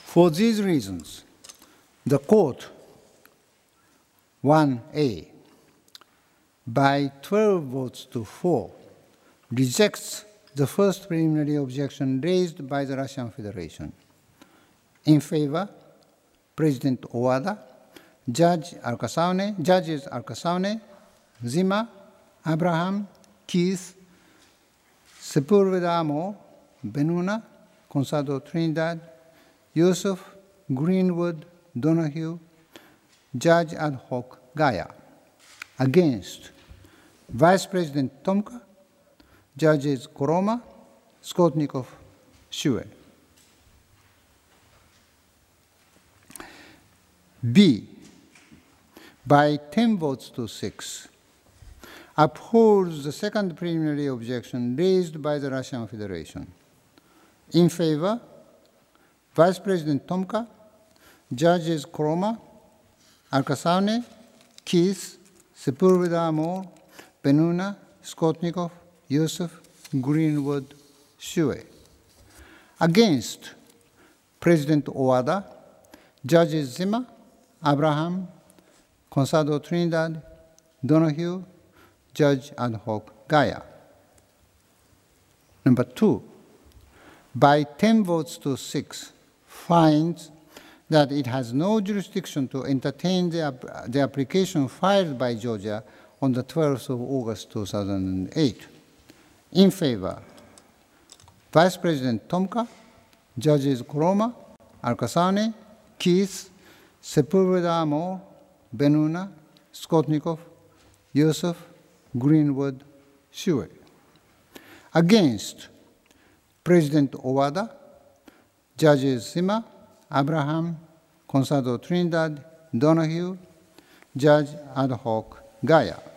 For these reasons, the Court 1A, by 12 votes to 4, rejects the first preliminary objection raised by the Russian Federation. In favor, President Owada, Judges Al-Kasaune, Zima, Abraham, Keith, Sepulveda Amor, Benuna, Consado Trinidad, Yusuf, Greenwood, Donahue, Judge ad hoc Gaia. Against, Vice President Tomka, Judges Koroma, Skotnikov, Shue. B, by 10 votes to 6, upholds the second preliminary objection raised by the Russian Federation. In favor, Vice President Tomka, Judges Koroma, Al-Kasaune, Keith, Sepulveda Amor, Benuna, Skotnikov, Yusuf, Greenwood, Shue. Against, President Owada, Judges Zima, Abraham, Consado Trinidad, Donahue, Judge ad hoc Gaia. Number 2, by 10 votes to 6, finds that it has no jurisdiction to entertain the application filed by Georgia on the 12th of August 2008. In favor, Vice President Tomka, Judges Koroma, Al-Kasaune, Keith, Sepulveda Amor, Benuna, Skotnikov, Yusuf, Greenwood, Shue. Against, President Owada, Judges Zima, Abraham, Consado Trinidad, Donahue, Judge ad hoc Gaia.